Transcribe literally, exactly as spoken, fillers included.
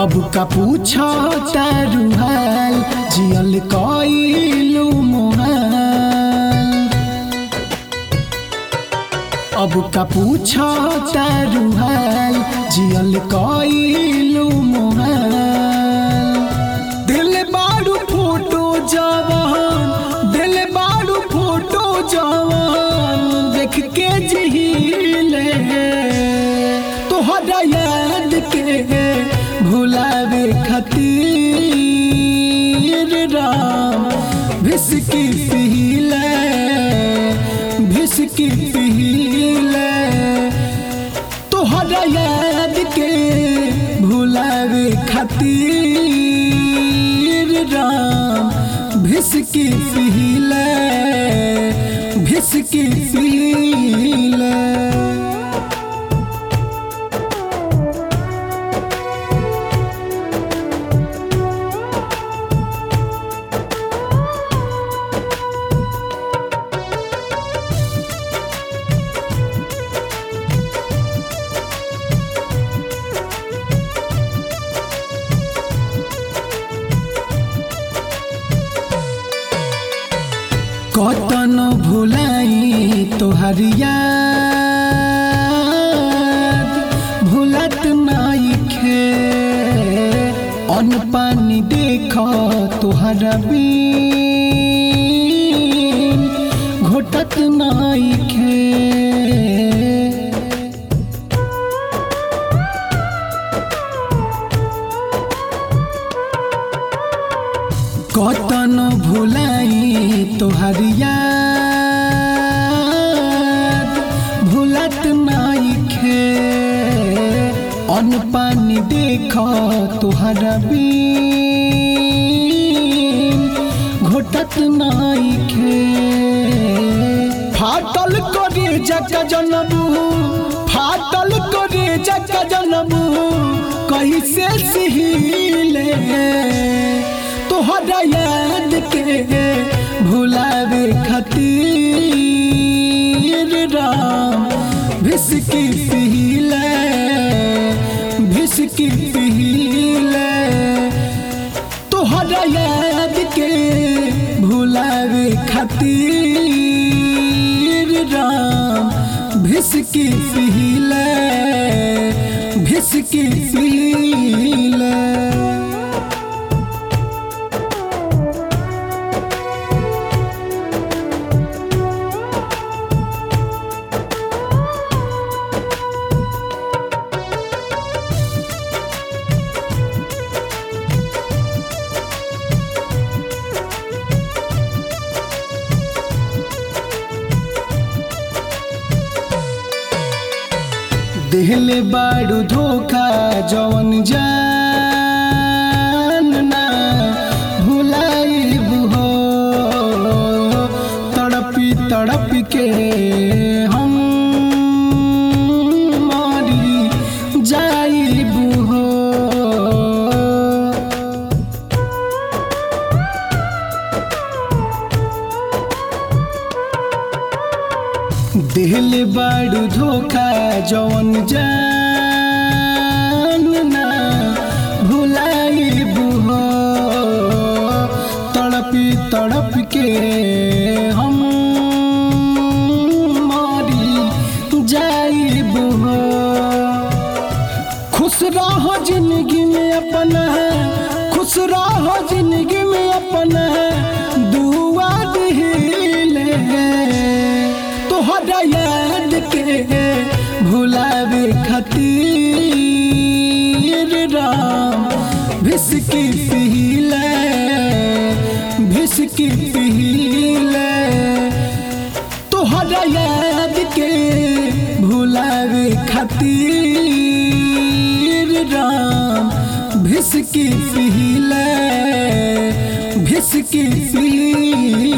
अब का पूछा तारू हाल जियल कइलू मोहाल। अब का पूछा तारू हाल जियल कइलू मोहाल। दिल बारू फोटो जवान दिल बारू फोटो जवान देख के जिहिले तोहरा याद के भुलावे खातिर राम भिसकी पीले भिसकी पीले तोहरा याद के भुलावे खातिर राम भिसकी पीले भिसकी पीले। कतन भुलाई तोहर याद भुलत नाइखे। अन्न पानी देख तोहरा बिन घोटत नाइखे। कतन भुलाई तोहर याद भुलत नाइखे। अन्न पानी देख तोहरा बिन घोटत नाइखे। फाटल करे जका जनबू फाटल करे जका जनबू कैसे सिहिले तोहरा याद के भुलावे खातिर राम भिसकी पीले भिसकी पीले तोहरा याद के भुलावे खातिर राम भिसकी पीले भिसकी पीले। देहले बारू धोखा जवन जान ना भुलाइब हो। तड़पी तड़पी के हम मरी जाइब हो। देहले बारू धोखा जवन जान ना भुलाइब हो। तड़पी तड़प के हम मरी जाइब हो। खुश रहो जिंदगी में अपना खुश रहो जिंदगी में अपना दुआ दिले तोहरा याद के भुलावे खातिर राम भिसकी पीले भिसकी पीले तोहरा याद के भुलावे खातिर राम भिसकी पीले भिसकी पीले।